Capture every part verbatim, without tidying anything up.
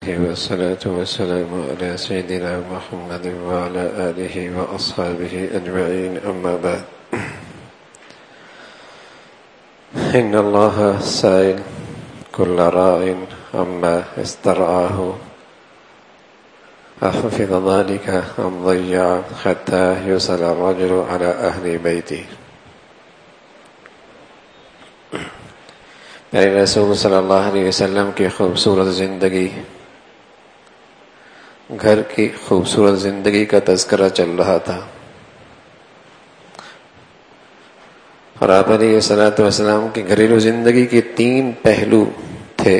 والصلاة والسلام على سيدنا محمد وعلى آله وأصحابه أجمعين أما بعد إن الله سائل كل راع عما استرعاه أحفظ ذلك أم ضيع حتى يسأل الرجل على أهل بيته. میرے رسول صلی اللہ علیہ وسلم کی خوبصورت زندگی، گھر کی خوبصورت زندگی کا تذکرہ چل رہا تھا، اور آپ علیہ الصلوۃ والسلام کی گھریلو زندگی کے تین پہلو تھے۔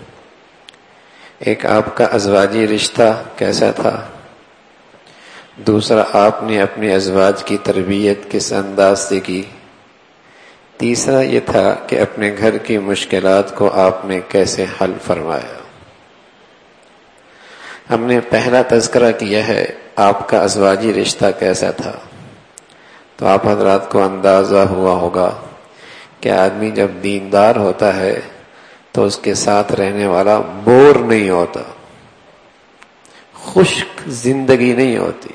ایک آپ کا ازواجی رشتہ کیسا تھا، دوسرا آپ نے اپنے ازواج کی تربیت کس انداز سے کی، تیسرا یہ تھا کہ اپنے گھر کی مشکلات کو آپ نے کیسے حل فرمایا۔ ہم نے پہلا تذکرہ کیا ہے آپ کا ازواجی رشتہ کیسا تھا، تو آپ حضرات کو اندازہ ہوا ہوگا کہ آدمی جب دیندار ہوتا ہے تو اس کے ساتھ رہنے والا بور نہیں ہوتا، خشک زندگی نہیں ہوتی،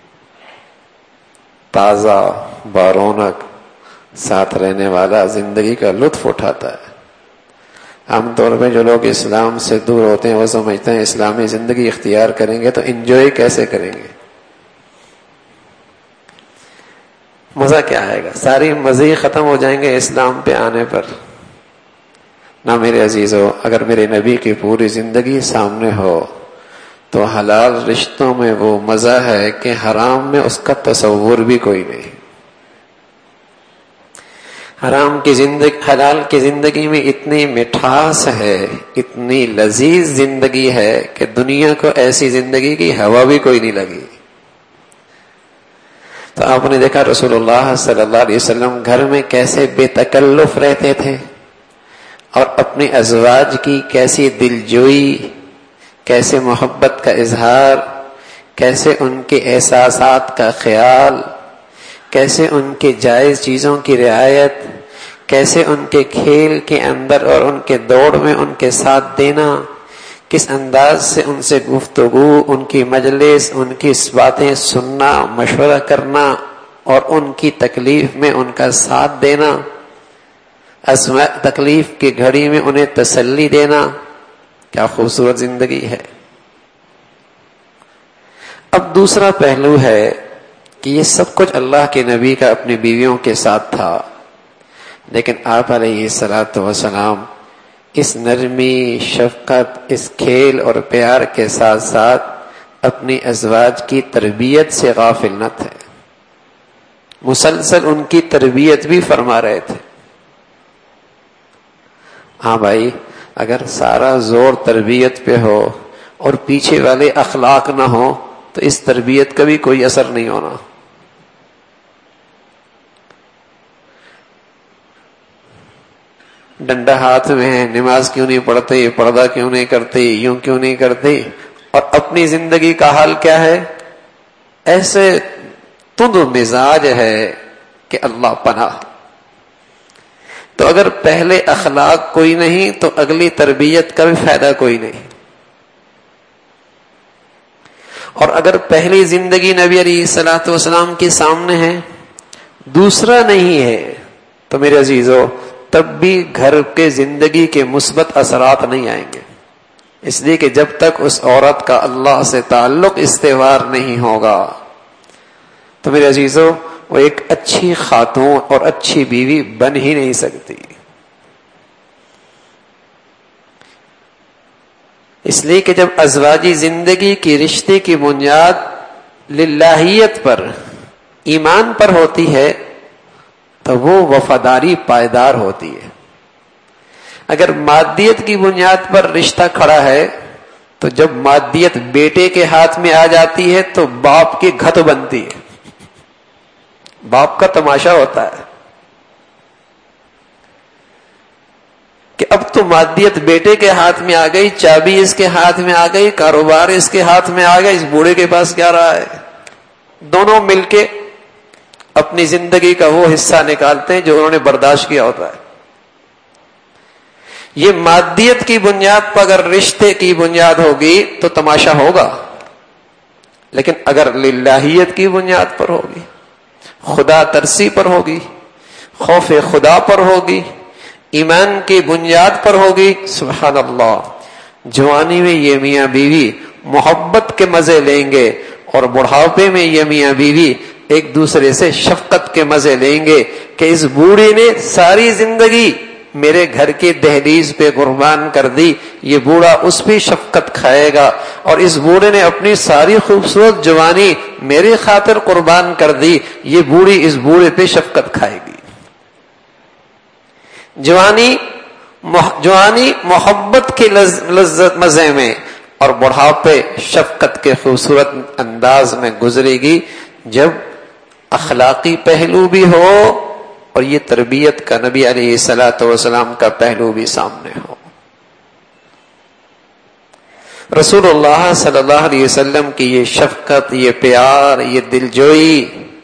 تازہ بارونق ساتھ رہنے والا زندگی کا لطف اٹھاتا ہے۔ عام طور پہ جو لوگ اسلام سے دور ہوتے ہیں وہ سمجھتے ہیں اسلامی زندگی اختیار کریں گے تو انجوائے کیسے کریں گے، مزہ کیا آئے گا، ساری مزے ختم ہو جائیں گے اسلام پہ آنے پر۔ نہ میرے عزیزو، اگر میرے نبی کی پوری زندگی سامنے ہو تو حلال رشتوں میں وہ مزہ ہے کہ حرام میں اس کا تصور بھی کوئی نہیں۔ حرام کی زندگی، حلال کی زندگی میں اتنی مٹھاس ہے، اتنی لذیذ زندگی ہے کہ دنیا کو ایسی زندگی کی ہوا بھی کوئی نہیں لگی۔ تو آپ نے دیکھا رسول اللہ صلی اللہ علیہ وسلم گھر میں کیسے بے تکلف رہتے تھے، اور اپنے ازواج کی کیسی دلجوئی، کیسے محبت کا اظہار، کیسے ان کے احساسات کا خیال، کیسے ان کے جائز چیزوں کی رعایت، کیسے ان کے کھیل کے اندر اور ان کے دوڑ میں ان کے ساتھ دینا، کس انداز سے ان سے گفتگو، ان کی مجلس، ان کی باتیں سننا، مشورہ کرنا، اور ان کی تکلیف میں ان کا ساتھ دینا، تکلیف کی گھڑی میں انہیں تسلی دینا، کیا خوبصورت زندگی ہے۔ اب دوسرا پہلو ہے کہ یہ سب کچھ اللہ کے نبی کا اپنی بیویوں کے ساتھ تھا، لیکن آپ علیہ الصلوۃ والسلام اس نرمی، شفقت، اس کھیل اور پیار کے ساتھ ساتھ اپنی ازواج کی تربیت سے غافل نہ تھے، مسلسل ان کی تربیت بھی فرما رہے تھے۔ ہاں بھائی، اگر سارا زور تربیت پہ ہو اور پیچھے والے اخلاق نہ ہو تو اس تربیت کا بھی کوئی اثر نہیں ہونا۔ ڈنڈا ہاتھ میں ہے، نماز کیوں نہیں پڑھتے، پردہ کیوں نہیں کرتے، یوں کیوں نہیں کرتے، اور اپنی زندگی کا حال کیا ہے، ایسے تند مزاج ہے کہ اللہ پناہ۔ تو اگر پہلے اخلاق کوئی نہیں تو اگلی تربیت کا بھی فائدہ کوئی نہیں، اور اگر پہلی زندگی نبی علیہ الصلوۃ والسلام کے سامنے ہے، دوسرا نہیں ہے، تو میرے عزیزو تب بھی گھر کے زندگی کے مثبت اثرات نہیں آئیں گے، اس لیے کہ جب تک اس عورت کا اللہ سے تعلق استوار نہیں ہوگا تو میرے عزیزو وہ ایک اچھی خاتون اور اچھی بیوی بن ہی نہیں سکتی۔ اس لیے کہ جب ازواجی زندگی کی رشتے کی بنیاد للہیت پر، ایمان پر ہوتی ہے تو وہ وفاداری پائیدار ہوتی ہے۔ اگر مادیت کی بنیاد پر رشتہ کھڑا ہے تو جب مادیت بیٹے کے ہاتھ میں آ جاتی ہے تو باپ کی گھت بنتی ہے، باپ کا تماشا ہوتا ہے کہ اب تو مادیت بیٹے کے ہاتھ میں آ گئی، چابی اس کے ہاتھ میں آ گئی، کاروبار اس کے ہاتھ میں آ گیا، اس بوڑھے کے پاس کیا رہا ہے۔ دونوں مل کے اپنی زندگی کا وہ حصہ نکالتے ہیں جو انہوں نے برداشت کیا ہوتا ہے۔ یہ مادیت کی بنیاد پر اگر رشتے کی بنیاد ہوگی تو تماشا ہوگا، لیکن اگر للہیت کی بنیاد پر ہوگی، خدا ترسی پر ہوگی، خوف خدا پر ہوگی، ایمان کی بنیاد پر ہوگی، سبحان اللہ، جوانی میں یہ میاں بیوی محبت کے مزے لیں گے اور بڑھاپے میں یہ میاں بیوی ایک دوسرے سے شفقت کے مزے لیں گے کہ اس بوڑھی نے ساری زندگی میرے گھر کی دہلیز پہ قربان کر دی، یہ بوڑھا اس پہ شفقت کھائے گا، اور اس بوڑھے نے اپنی ساری خوبصورت جوانی میری خاطر قربان کر دی، یہ بوڑھی اس بوڑھے پہ شفقت کھائے گی۔ جوانی جوانی محبت کے لذت مزے میں اور بڑھاپے شفقت کے خوبصورت انداز میں گزرے گی، جب اخلاقی پہلو بھی ہو اور یہ تربیت کا نبی علیہ الصلوۃ والسلام کا پہلو بھی سامنے ہو۔ رسول اللہ صلی اللہ علیہ وسلم کی یہ شفقت، یہ پیار، یہ دلجوئی،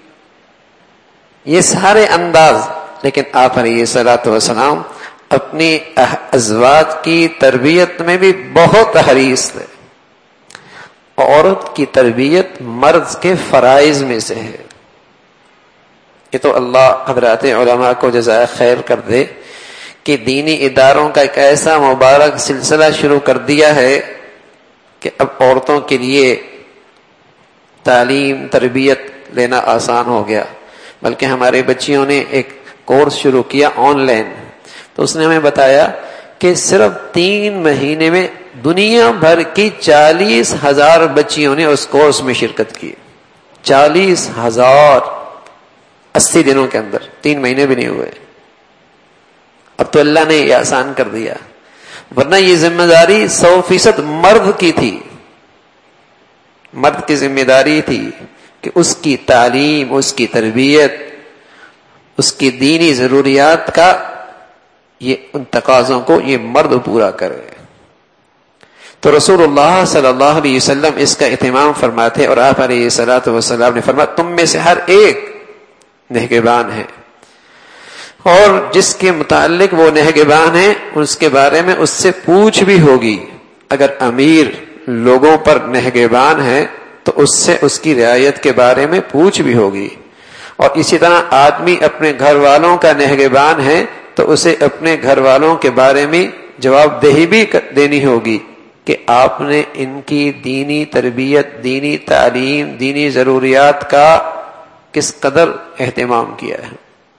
یہ سارے انداز، لیکن آپ علیہ الصلوۃ والسلام اپنی ازواج کی تربیت میں بھی بہت حریص تھے۔ عورت کی تربیت مرد کے فرائض میں سے ہے۔ یہ تو اللہ حضرات علماء کو جزائے خیر کر دے کہ دینی اداروں کا ایک ایسا مبارک سلسلہ شروع کر دیا ہے کہ اب عورتوں کے لیے تعلیم تربیت لینا آسان ہو گیا، بلکہ ہمارے بچیوں نے ایک کورس شروع کیا آن لائن، تو اس نے ہمیں بتایا کہ صرف تین مہینے میں دنیا بھر کی چالیس ہزار بچیوں نے اس کورس میں شرکت کی۔ چالیس ہزار اسی دنوں کے اندر، تین مہینے بھی نہیں ہوئے۔ اب تو اللہ نے یہ آسان کر دیا، ورنہ یہ ذمہ داری سو فیصد مرد کی تھی۔ مرد کی ذمہ داری تھی کہ اس کی تعلیم، اس کی تربیت، اس کی دینی ضروریات کا یہ ان تقاضوں کو یہ مرد پورا کرے۔ تو رسول اللہ صلی اللہ علیہ وسلم اس کا اہتمام فرماتے، اور آپ علیہ الصلوۃ والسلام نے فرمایا تم میں سے ہر ایک نگہبان ہے، اور جس کے متعلق وہ نگہبان ہے اس کے بارے میں اس سے پوچھ بھی ہوگی۔ اگر امیر لوگوں پر نگہبان ہے تو اس سے اس کی رعایت کے بارے میں پوچھ بھی ہوگی، اور اسی طرح آدمی اپنے گھر والوں کا نگہبان ہے تو اسے اپنے گھر والوں کے بارے میں جواب دہی بھی دینی ہوگی کہ آپ نے ان کی دینی تربیت، دینی تعلیم، دینی ضروریات کا کس قدر اہتمام کیا ہے۔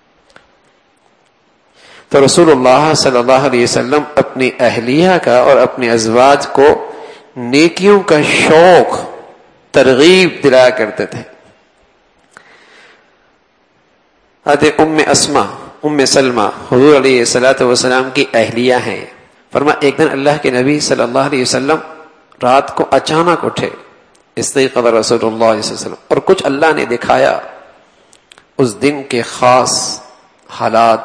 تو رسول اللہ صلی اللہ علیہ وسلم اپنی اہلیہ کا اور اپنے ازواج کو نیکیوں کا شوق، ترغیب دلایا کرتے تھے۔ حضرت ام اسما، ام سلمہ حضور علیہ الصلوۃ والسلام کی اہلیہ ہیں۔ فرما ایک دن اللہ کے نبی صلی اللہ علیہ وسلم رات کو اچانک اٹھے، استيقظ رسول اللہ صلی اللہ علیہ وسلم، اور کچھ اللہ نے دکھایا اس دن کے خاص حالات۔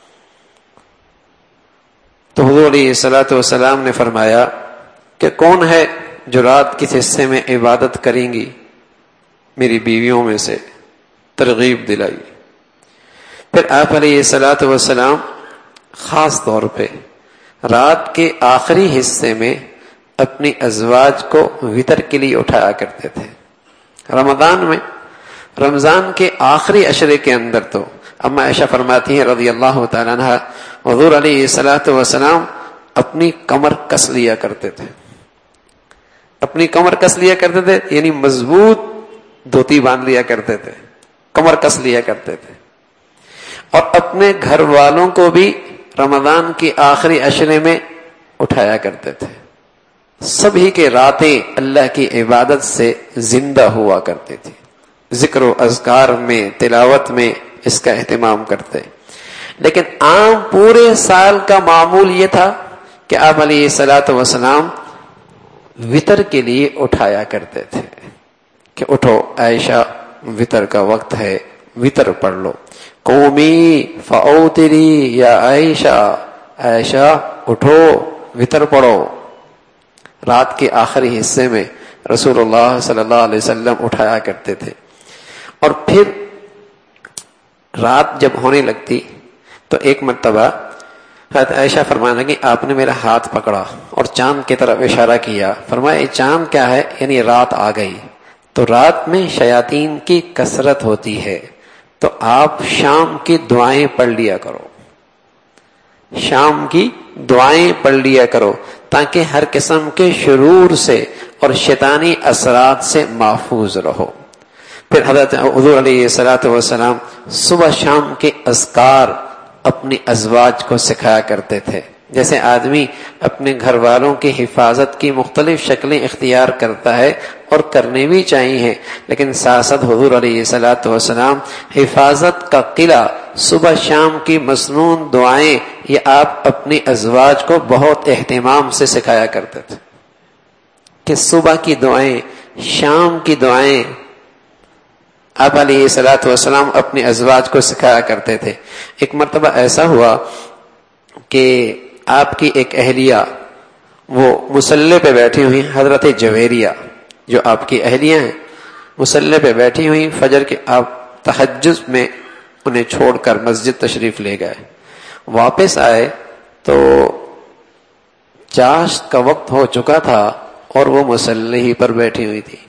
تو حضور علیہ الصلوۃ والسلام نے فرمایا کہ کون ہے جو رات کس حصے میں عبادت کریں گی؟ میری بیویوں میں سے ترغیب دلائی۔ پھر آپ علیہ الصلوۃ والسلام خاص طور پہ رات کے آخری حصے میں اپنی ازواج کو وتر کے لیے اٹھایا کرتے تھے۔ رمضان میں، رمضان کے آخری عشرے کے اندر تو اما عائشہ فرماتی ہیں رضی اللہ تعالیٰ عنہ، حضور علیہ الصلوۃ والسلام اپنی کمر کس لیا کرتے تھے، اپنی کمر کس لیا کرتے تھے، یعنی مضبوط دھوتی باندھ لیا کرتے تھے، کمر کس لیا کرتے تھے، اور اپنے گھر والوں کو بھی رمضان کی آخری عشرے میں اٹھایا کرتے تھے۔ سبھی کے راتیں اللہ کی عبادت سے زندہ ہوا کرتی تھی، ذکر و اذکار میں، تلاوت میں اس کا اہتمام کرتے۔ لیکن عام پورے سال کا معمول یہ تھا کہ آپ علیہ الصلوۃ والسلام وتر کے لیے اٹھایا کرتے تھے کہ اٹھو عائشہ، وتر کا وقت ہے، وتر پڑھ لو۔ قومی فاوتری یا عائشہ، عائشہ اٹھو وتر پڑھو۔ رات کے آخری حصے میں رسول اللہ صلی اللہ علیہ وسلم اٹھایا کرتے تھے، اور پھر رات جب ہونے لگتی تو ایک مرتبہ حضرت عائشہ فرمانے لگی آپ نے میرا ہاتھ پکڑا اور چاند کی طرف اشارہ کیا، فرمایا یہ چاند کیا ہے؟ یعنی رات آ گئی، تو رات میں شیاطین کی کثرت ہوتی ہے، تو آپ شام کی دعائیں پڑھ لیا کرو، شام کی دعائیں پڑھ لیا کرو تاکہ ہر قسم کے شرور سے اور شیطانی اثرات سے محفوظ رہو۔ پھر حضرت حضور علیہ الصلوۃ والسلام صبح شام کے اذکار اپنی ازواج کو سکھایا کرتے تھے۔ جیسے آدمی اپنے گھر والوں کی حفاظت کی مختلف شکلیں اختیار کرتا ہے اور کرنے بھی چاہیے، لیکن ساتھ ساتھ حضور علیہ الصلوۃ والسلام حفاظت کا قلعہ صبح شام کی مسنون دعائیں یہ آپ اپنی ازواج کو بہت اہتمام سے سکھایا کرتے تھے کہ صبح کی دعائیں، شام کی دعائیں آپ علیہ الصلوۃ والسلام اپنی ازواج کو سکھایا کرتے تھے۔ ایک مرتبہ ایسا ہوا کہ آپ کی ایک اہلیہ وہ مصلی پہ بیٹھی ہوئی، حضرت جویریہ جو آپ کی اہلیہ ہیں، مصلی پہ بیٹھی ہوئی، فجر کے آپ تہجد میں انہیں چھوڑ کر مسجد تشریف لے گئے، واپس آئے تو چاشت کا وقت ہو چکا تھا اور وہ مصلی ہی پر بیٹھی ہوئی تھی۔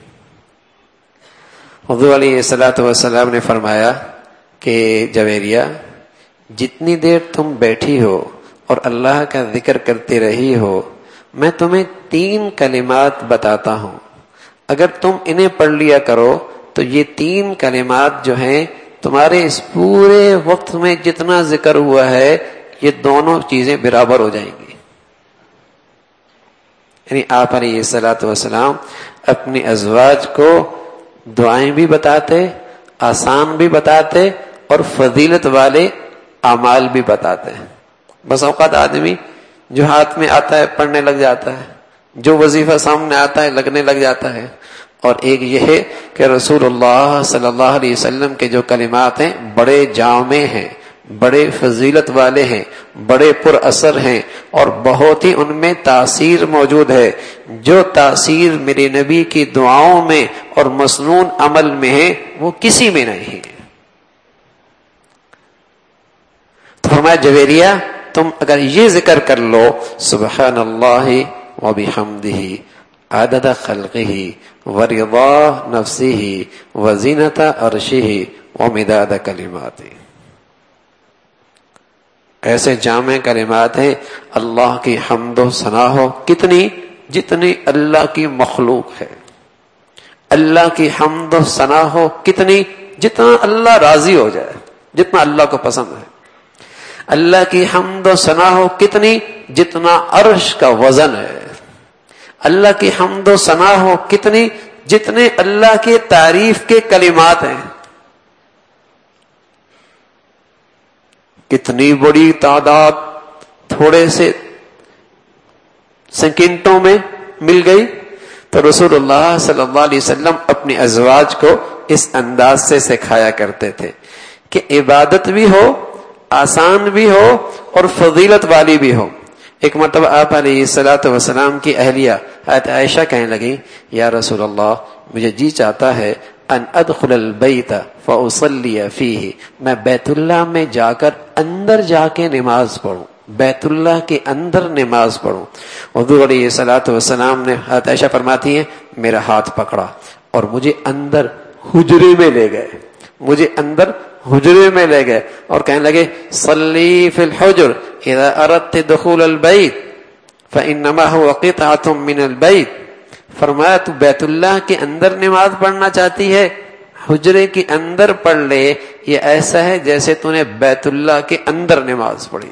حضور علیہ الصلوۃ والسلام نے فرمایا کہ جویریہ جتنی دیر تم بیٹھی ہو اور اللہ کا ذکر کرتی رہی ہو، میں تمہیں تین کلمات بتاتا ہوں، اگر تم انہیں پڑھ لیا کرو تو یہ تین کلمات جو ہیں تمہارے اس پورے وقت میں جتنا ذکر ہوا ہے یہ دونوں چیزیں برابر ہو جائیں گی۔ یعنی آپ علیہ الصلوۃ والسلام اپنی ازواج کو دعائیں بھی بتاتے، آسان بھی بتاتے اور فضیلت والے اعمال بھی بتاتے ہیں۔ بس اوقات آدمی جو ہاتھ میں آتا ہے پڑھنے لگ جاتا ہے، جو وظیفہ سامنے آتا ہے لگنے لگ جاتا ہے، اور ایک یہ ہے کہ رسول اللہ صلی اللہ علیہ وسلم کے جو کلمات ہیں بڑے جامع ہیں، بڑے فضیلت والے ہیں، بڑے پر اثر ہیں اور بہت ہی ان میں تاثیر موجود ہے، جو تاثیر میرے نبی کی دعاؤں میں اور مسنون عمل میں ہے وہ کسی میں نہیں ہے۔ تو فرمایا جویریہ تم اگر یہ ذکر کر لو، سبحان اللہ و بحمدہ عدد خلقہ ورضا نفسہ وزینۃ عرشہ ومداد کلماتہ، ایسے جامع کلمات ہیں، اللہ کی حمد و ثنا ہو کتنی جتنی اللہ کی مخلوق ہے، اللہ کی حمد و ثنا ہو کتنی جتنا اللہ راضی ہو جائے، جتنا اللہ کو پسند ہے، اللہ کی حمد و ثنا ہو کتنی جتنا عرش کا وزن ہے، اللہ کی حمد و ثنا ہو کتنی جتنے اللہ کے تعریف کے کلمات ہیں۔ کتنی بڑی تعداد تھوڑے سے سیکنڈوں میں مل گئی۔ تو رسول اللہ صلی اللہ علیہ وسلم اپنی ازواج کو اس انداز سے سکھایا کرتے تھے کہ عبادت بھی ہو، آسان بھی ہو اور فضیلت والی بھی ہو۔ ایک مرتبہ آپ علیہ الصلوۃ والسلام کی اہلیہ حضرت عائشہ کہنے لگی یا رسول اللہ مجھے جی چاہتا ہے ان ادخل البیت فاصلی فیہ، میں بیت اللہ میں جا کر اندر جا کے نماز پڑھوں، بیت اللہ کے اندر نماز پڑھوں۔ حضور علیہ الصلوۃ والسلام نے، حضرت عائشہ فرماتی ہیں، میرا ہاتھ پکڑا اور مجھے اندر حجرے میں لے گئے، مجھے اندر حجرے میں لے گئے اور کہنے لگے صلی فی الحجر اذا اردت دخول البیت فانما هو قطعة من البیت، فرمایا تو بیت اللہ کے اندر نماز پڑھنا چاہتی ہے، حجرے کے اندر پڑھ لے، یہ ایسا ہے جیسے تو نے بیت اللہ کے اندر نماز پڑھی۔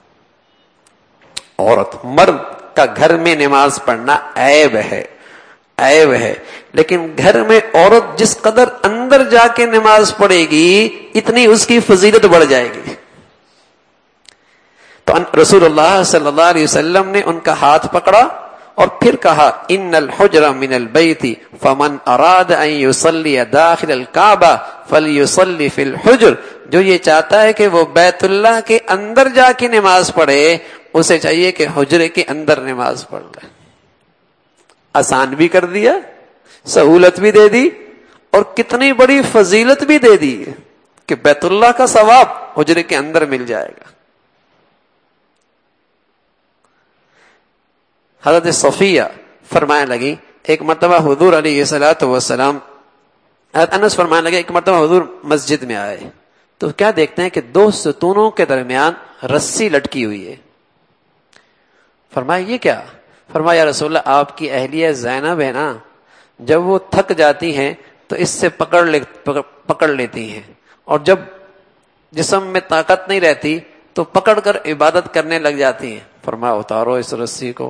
عورت مرد کا گھر میں نماز پڑھنا عیب ہے، عیب ہے، لیکن گھر میں عورت جس قدر اندر جا کے نماز پڑھے گی اتنی اس کی فضیلت بڑھ جائے گی۔ تو رسول اللہ صلی اللہ علیہ وسلم نے ان کا ہاتھ پکڑا اور پھر کہا ان الحجر من البیت فمن اراد ان یصلی داخل الکعبہ فلیصلی فی الحجر، جو یہ چاہتا ہے کہ وہ بیت اللہ کے اندر جا کے نماز پڑھے اسے چاہیے کہ حجرے کے اندر نماز پڑھ لے۔ آسان بھی کر دیا، سہولت بھی دے دی اور کتنی بڑی فضیلت بھی دے دی کہ بیت اللہ کا ثواب حجرے کے اندر مل جائے گا۔ حضرت صفیہ فرمانے لگی ایک مرتبہ حضور علیہ الصلوۃ والسلام، حضرت انس فرمانے لگے ایک مرتبہ حضور مسجد میں آئے تو کیا دیکھتے ہیں کہ دو ستونوں کے درمیان رسی لٹکی ہوئی ہے. فرمایا یہ کیا؟ فرمایا یا رسول اللہ آپ کی اہلیہ زینب ہے نا، جب وہ تھک جاتی ہیں تو اس سے پکڑ لے پکڑ لیتی ہیں، اور جب جسم میں طاقت نہیں رہتی تو پکڑ کر عبادت کرنے لگ جاتی ہیں. فرمایا اتارو اس رسی کو.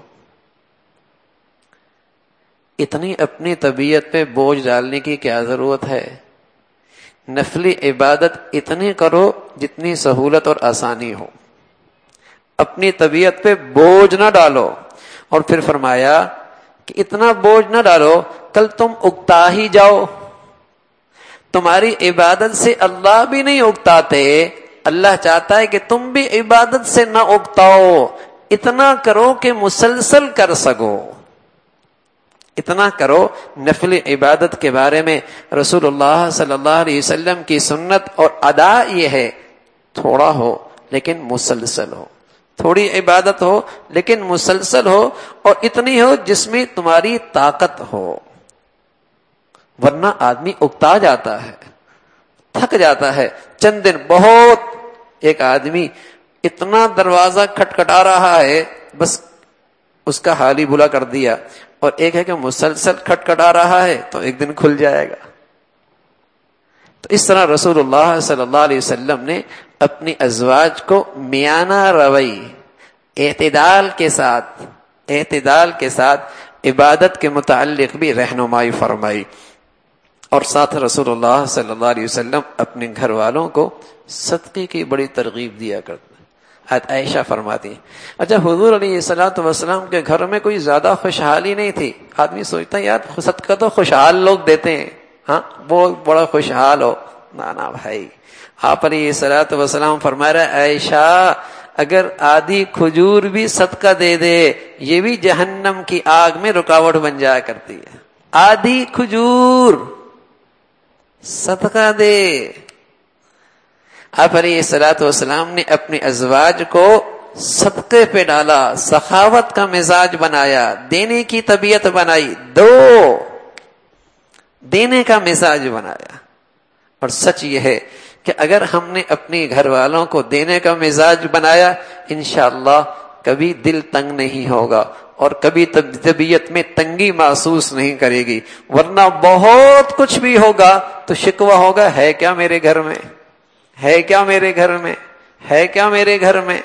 اتنی اپنی طبیعت پہ بوجھ ڈالنے کی کیا ضرورت ہے؟ نفلی عبادت اتنی کرو جتنی سہولت اور آسانی ہو. اپنی طبیعت پہ بوجھ نہ ڈالو. اور پھر فرمایا کہ اتنا بوجھ نہ ڈالو کل تم اکتا ہی جاؤ. تمہاری عبادت سے اللہ بھی نہیں اکتاتے، اللہ چاہتا ہے کہ تم بھی عبادت سے نہ اکتاؤ. اتنا کرو کہ مسلسل کر سکو. اتنا کرو. نفل عبادت کے بارے میں رسول اللہ صلی اللہ علیہ وسلم کی سنت اور ادا یہ ہے، تھوڑا ہو لیکن مسلسل ہو. تھوڑی عبادت ہو لیکن مسلسل ہو، اور اتنی ہو جس میں تمہاری طاقت ہو. ورنہ آدمی اکتا جاتا ہے، تھک جاتا ہے. چند دن بہت، ایک آدمی اتنا دروازہ کھٹکھٹا رہا ہے بس اس کا حال ہی بلا کر دیا، اور ایک ہے کہ مسلسل کھٹکھٹا رہا ہے تو ایک دن کھل جائے گا. تو اس طرح رسول اللہ صلی اللہ علیہ وسلم نے اپنی ازواج کو میانہ روی، اعتدال کے ساتھ اعتدال کے ساتھ عبادت کے متعلق بھی رہنمائی فرمائی. اور ساتھ رسول اللہ صلی اللہ علیہ وسلم اپنے گھر والوں کو صدقے کی بڑی ترغیب دیا کرتے. عائشہ فرماتی ہیں اچھا حضور علیہ الصلوۃ والسلام کے گھر میں کوئی زیادہ خوشحالی نہیں تھی. آدمی سوچتا ہے یار صدقہ تو خوشحال لوگ دیتے ہیں، ہاں وہ بڑا خوشحال ہو. نا نا بھائی، آپ علیہ الصلوۃ والسلام فرما رہے عائشہ اگر آدھی کھجور بھی صدقہ دے دے یہ بھی جہنم کی آگ میں رکاوٹ بن جایا کرتی ہے. آدھی کھجور صدقہ دے. آپ علیہ الصلوۃ والسلام نے اپنے ازواج کو صدقے پہ ڈالا، سخاوت کا مزاج بنایا، دینے کی طبیعت بنائی، دو دینے کا مزاج بنایا. اور سچ یہ ہے کہ اگر ہم نے اپنے گھر والوں کو دینے کا مزاج بنایا انشاءاللہ کبھی دل تنگ نہیں ہوگا اور کبھی طبیعت میں تنگی محسوس نہیں کرے گی. ورنہ بہت کچھ بھی ہوگا تو شکوہ ہوگا، ہے کیا میرے گھر میں، ہے کیا میرے گھر میں، ہے کیا میرے گھر میں.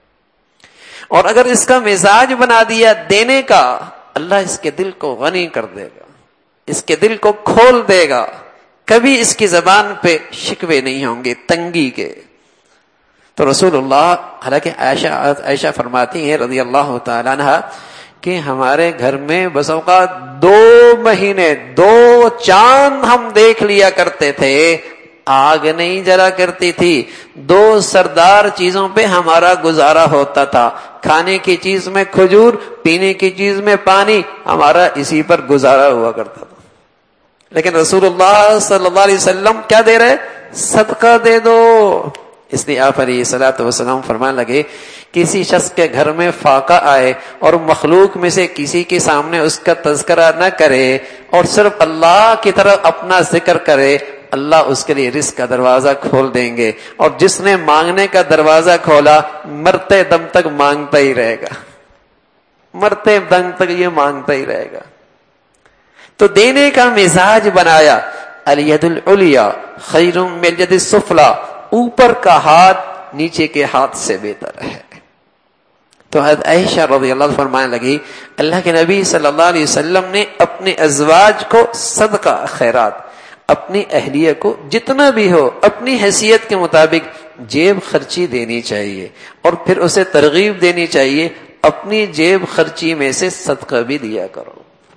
اور اگر اس کا مزاج بنا دیا دینے کا، اللہ اس کے دل کو غنی کر دے گا، اس کے دل کو کھول دے گا. کبھی اس کی زبان پہ شکوے نہیں ہوں گے تنگی کے. تو رسول اللہ، حالانکہ عائشہ عائشہ فرماتی ہیں رضی اللہ تعالیٰ عنہ کہ ہمارے گھر میں بس اوقات دو مہینے دو چاند ہم دیکھ لیا کرتے تھے، آگ نہیں جلا کرتی تھی. دو سردار چیزوں پہ ہمارا گزارا ہوتا تھا، کھانے کی چیز میں کھجور، پینے کی چیز میں پانی، ہمارا اسی پر گزارا ہوا کرتا تھا. لیکن رسول اللہ صلی اللہ علیہ وسلم کیا دے رہے؟ صدقہ دے دو. اس لیے آپ علیہ الصلوۃ والسلام فرمانے لگے کسی شخص کے گھر میں فاقہ آئے اور مخلوق میں سے کسی کے سامنے اس کا تذکرہ نہ کرے اور صرف اللہ کی طرف اپنا ذکر کرے، اللہ اس کے لیے رزق کا دروازہ کھول دیں گے. اور جس نے مانگنے کا دروازہ کھولا مرتے دم تک مانگتا ہی رہے گا، مرتے دم تک یہ مانگتا ہی رہے گا. تو دینے کا مزاج بنایا. الید العلیٰ خیر من الید السفلیٰ، اوپر کا ہاتھ نیچے کے ہاتھ سے بہتر ہے. تو حضرت عائشہ رضی اللہ عنہ فرمانے لگی اللہ کے نبی صلی اللہ علیہ وسلم نے اپنے ازواج کو صدقہ خیرات، اپنی اہلیہ کو جتنا بھی ہو اپنی حیثیت کے مطابق جیب خرچی دینی چاہیے، اور پھر اسے ترغیب دینی چاہیے اپنی جیب خرچی میں سے صدقہ بھی دیا کرو.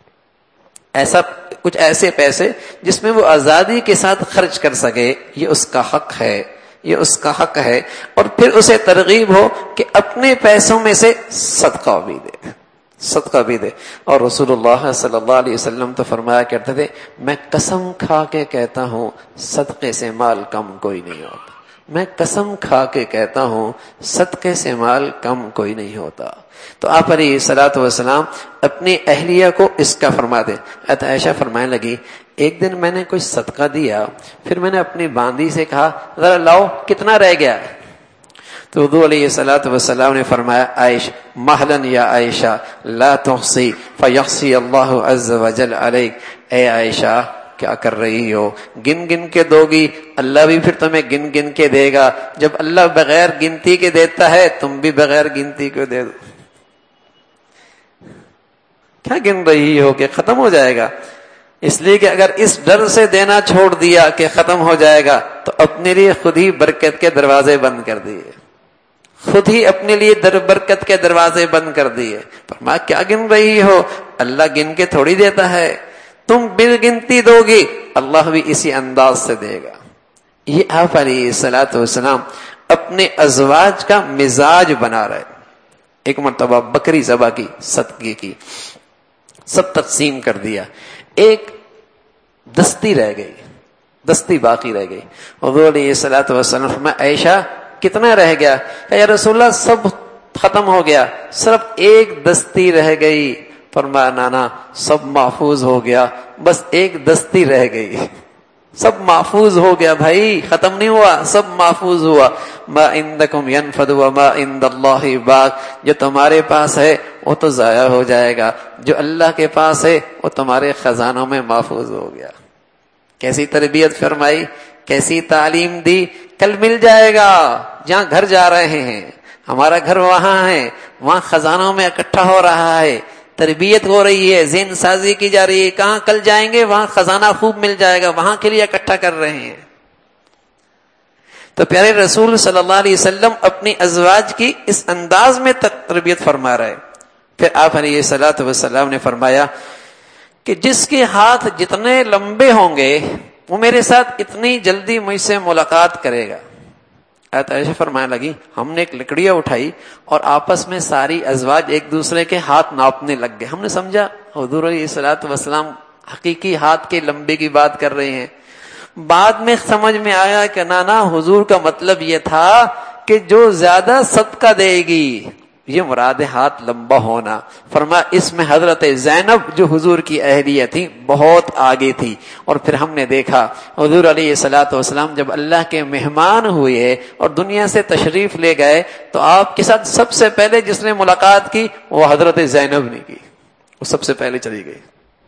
ایسا کچھ ایسے پیسے جس میں وہ آزادی کے ساتھ خرچ کر سکے، یہ اس کا حق ہے، یہ اس کا حق ہے. اور پھر اسے ترغیب ہو کہ اپنے پیسوں میں سے صدقہ بھی دے، صدقہ بھی دے. اور رسول اللہ صلی اللہ علیہ وسلم تو فرمایا کرتے تھے میں قسم کھا کے کہتا ہوں صدقے سے مال کم کوئی نہیں ہوتا. میں قسم کھا کے کہتا ہوں صدقے سے مال کم کوئی نہیں ہوتا. تو آپ علیہ الصلوۃ والسلام اپنی اہلیہ کو اس کا فرما دیں. حضرت عائشہ فرمانے لگی ایک دن میں نے کچھ صدقہ دیا, پھر میں نے اپنی باندی سے کہا ذرا لاؤ کتنا رہ گیا. تو حضور علیہ الصلوۃ والسلام نے فرمایا عائشہ مہلن یا عائشہ لا تحصی فیحصی اللہ عز وجل علیک. اے عائشہ کیا کر رہی ہو, گن گن کے دو گی, اللہ بھی پھر تمہیں گن گن کے دے گا. جب اللہ بغیر گنتی کے دیتا ہے تم بھی بغیر گنتی کو دے دو. کیا گن رہی ہو کہ ختم ہو جائے گا. اس لیے کہ اگر اس ڈر سے دینا چھوڑ دیا کہ ختم ہو جائے گا تو اپنے لیے خود ہی برکت کے دروازے بند کر دیے, خود ہی اپنے لیے در برکت کے دروازے بند کر دیے. فرمایا کیا گن رہی ہو, اللہ گن کے تھوڑی دیتا ہے, تم بن گنتی دو گی اللہ بھی اسی انداز سے دے گا. یہ آپ علیہ الصلوۃ والسلام اپنے ازواج کا مزاج بنا رہے. ایک مرتبہ بکری ذبح کی, صدقے کی, سب تقسیم کر دیا, ایک دستی رہ گئی, دستی باقی رہ گئی. حضور علیہ الصلوۃ والسلام فرمایا عائشہ کتنا رہ گیا؟ یا رسول اللہ سب ختم ہو گیا, صرف ایک دستی رہ گئی. فرمایا نانا سب محفوظ ہو گیا, بس ایک دستی رہ گئی, سب محفوظ ہو گیا بھائی, ختم نہیں ہوا, سب محفوظ ہوا. ما عندکم ینفد وما عند اللہ باق. جو تمہارے پاس ہے وہ تو ضائع ہو جائے گا, جو اللہ کے پاس ہے وہ تمہارے خزانوں میں محفوظ ہو گیا. کیسی تربیت فرمائی, کیسی تعلیم دی. کل مل جائے گا, جہاں گھر جا رہے ہیں, ہمارا گھر وہاں ہے, وہاں خزانوں میں اکٹھا ہو رہا ہے, تربیت ہو رہی ہے, ذہن سازی کی جا رہی ہے. کہاں کل جائیں گے وہاں خزانہ خوب مل جائے گا, وہاں کے لیے اکٹھا کر رہے ہیں. تو پیارے رسول صلی اللہ علیہ وسلم اپنی ازواج کی اس انداز میں تربیت فرما رہے. پھر آپ علیہ الصلوۃ والسلام نے فرمایا کہ جس کے ہاتھ جتنے لمبے ہوں گے وہ میرے ساتھ اتنی جلدی مجھ سے ملاقات کرے گا. حضرت عائشہ فرمانے لگی ہم نے ایک لکڑیاں اٹھائی اور آپس میں ساری ازواج ایک دوسرے کے ہاتھ ناپنے لگ گئے. ہم نے سمجھا حضور علیہ الصلوۃ والسلام حقیقی ہاتھ کے لمبے کی بات کر رہے ہیں. بعد میں سمجھ میں آیا کہ نانا حضور کا مطلب یہ تھا کہ جو زیادہ صدقہ دے گی, یہ مراد ہاتھ لمبا ہونا. فرمایا اس میں حضرت زینب جو حضور کی اہلیہ تھی بہت آگے تھی. اور پھر ہم نے دیکھا حضور علیہ الصلوۃ والسلام جب اللہ کے مہمان ہوئے اور دنیا سے تشریف لے گئے تو آپ کے ساتھ سب سے پہلے جس نے ملاقات کی وہ حضرت زینب نے کی, وہ سب سے پہلے چلی گئی.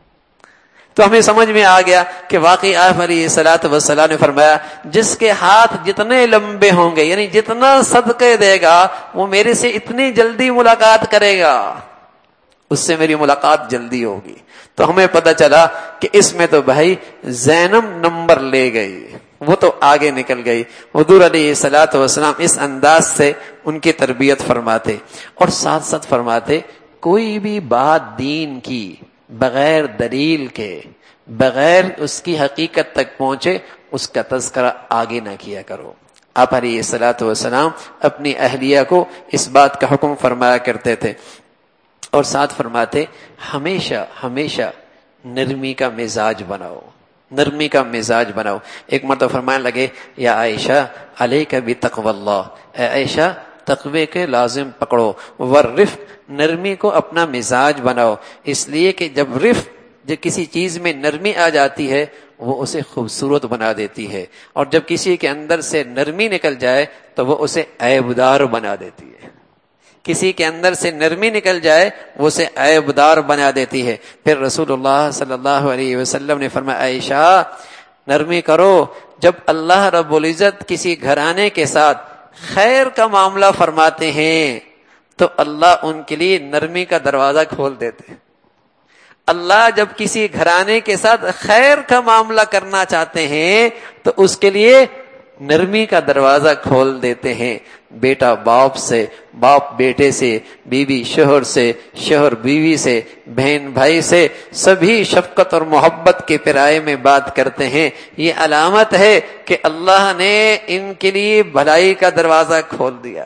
تو ہمیں سمجھ میں آ گیا کہ واقعی آپ علیہ الصلوۃ والسلام نے فرمایا جس کے ہاتھ جتنے لمبے ہوں گے, یعنی جتنا صدقے دے گا وہ میرے سے اتنی جلدی ملاقات کرے گا, اس سے میری ملاقات جلدی ہوگی. تو ہمیں پتہ چلا کہ اس میں تو بھائی زینب نمبر لے گئی, وہ تو آگے نکل گئی. حضور علیہ الصلوۃ والسلام اس انداز سے ان کی تربیت فرماتے اور ساتھ ساتھ فرماتے کوئی بھی بات دین کی بغیر دلیل کے, بغیر اس کی حقیقت تک پہنچے اس کا تذکرہ آگے نہ کیا کرو. آپ علیہ الصلوۃ والسلام اپنی اہلیہ کو اس بات کا حکم فرمایا کرتے تھے اور ساتھ فرماتے ہمیشہ ہمیشہ نرمی کا مزاج بناؤ, نرمی کا مزاج بناؤ. ایک مرتبہ فرمانے لگے یا عائشہ علیک بتقوی اللہ, اے عائشہ تقوی کے لازم پکڑو, والرفق نرمی کو اپنا مزاج بناؤ. اس لیے کہ جب رفق, جب کسی چیز میں نرمی آ جاتی ہے وہ اسے خوبصورت بنا دیتی ہے, اور جب کسی کے اندر سے نرمی نکل جائے تو وہ اسے عیبدار بنا دیتی ہے. کسی کے اندر سے نرمی نکل جائے وہ اسے عیبدار بنا دیتی ہے. پھر رسول اللہ صلی اللہ علیہ وسلم نے فرمایا عائشہ نرمی کرو. جب اللہ رب العزت کسی گھرانے کے ساتھ خیر کا معاملہ فرماتے ہیں تو اللہ ان کے لیے نرمی کا دروازہ کھول دیتے ہیں. اللہ جب کسی گھرانے کے ساتھ خیر کا معاملہ کرنا چاہتے ہیں تو اس کے لیے نرمی کا دروازہ کھول دیتے ہیں. بیٹا باپ سے, باپ بیٹے سے, بیوی شوہر سے, شوہر بیوی سے, بہن بھائی سے, سبھی شفقت اور محبت کے پرائے میں بات کرتے ہیں. یہ علامت ہے کہ اللہ نے ان کے لیے بھلائی کا دروازہ کھول دیا.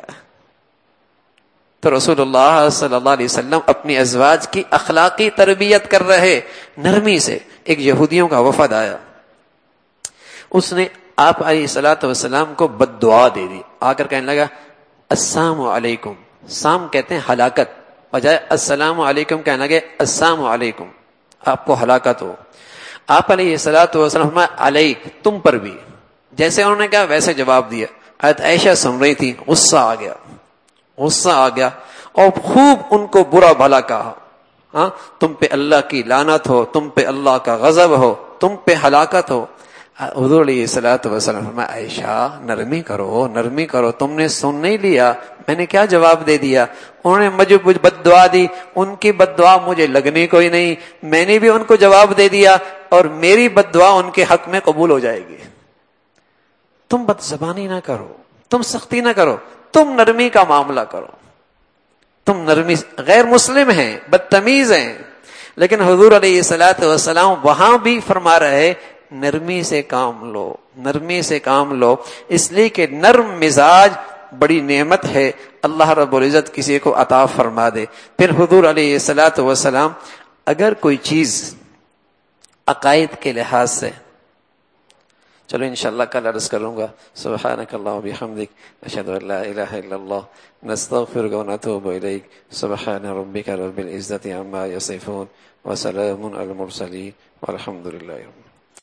تو رسول اللہ صلی اللہ علیہ وسلم اپنی ازواج کی اخلاقی تربیت کر رہے نرمی سے. ایک یہودیوں کا وفد آیا, اس نے آپ علیہ الصلوۃ والسلام کو بد دعا دے دی، آ کر کہنے لگا السلام علیکم. سام کہتے ہیں ہلاکت، بجائے السلام علیکم کہنے لگے السلام علیکم، آپ کو ہلاکت ہو. آپ علیہ الصلوۃ والسلام علیک، تم پر بھی. جیسے انہوں نے کہا ویسے جواب دیا. حضرت عائشہ سن رہی تھی، غصہ آ گیا، غصہ آ گیا اور خوب ان کو برا بھلا کہا. ہاں تم پہ اللہ کی لعنت ہو، تم پہ اللہ کا غضب ہو، تم پہ ہلاکت ہو. حضور علیہ الصلوۃ والسلام فرمایا عائشہ نرمی کرو، نرمی کرو، تم نے سن نہیں لیا، میں نے کیا جواب دے دیا. انہوں نے مجھے کچھ بد دعا دی، ان کی بد دعا مجھے لگنی کوئی نہیں، میں نے بھی ان کو جواب دے دیا اور میری بد دعا ان کے حق میں قبول ہو جائے گی. تم بد زبانی نہ کرو، تم سختی نہ کرو، تم نرمی کا معاملہ کرو. تم نرمی، غیر مسلم ہیں، بدتمیز ہیں، لیکن حضور علیہ الصلوۃ والسلام وہاں بھی فرما رہے نرمی سے کام لو، نرمی سے کام لو. اس لیے کہ نرم مزاج بڑی نعمت ہے، اللہ رب العزت کسی کو عطا فرما دے. پھر حضور علیہ الصلوۃ والسلام اگر کوئی چیز عقائد کے لحاظ سے، چلو انشاءاللہ کل عرض کروں گا. سبحانک اللہم بحمدک، اشہد ان لا الہ الا اللہ، نستغفرک ونتوب الیک. سبحان ربک رب العزت عما یصفون، وسلام علی المرسلین، والحمد للہ.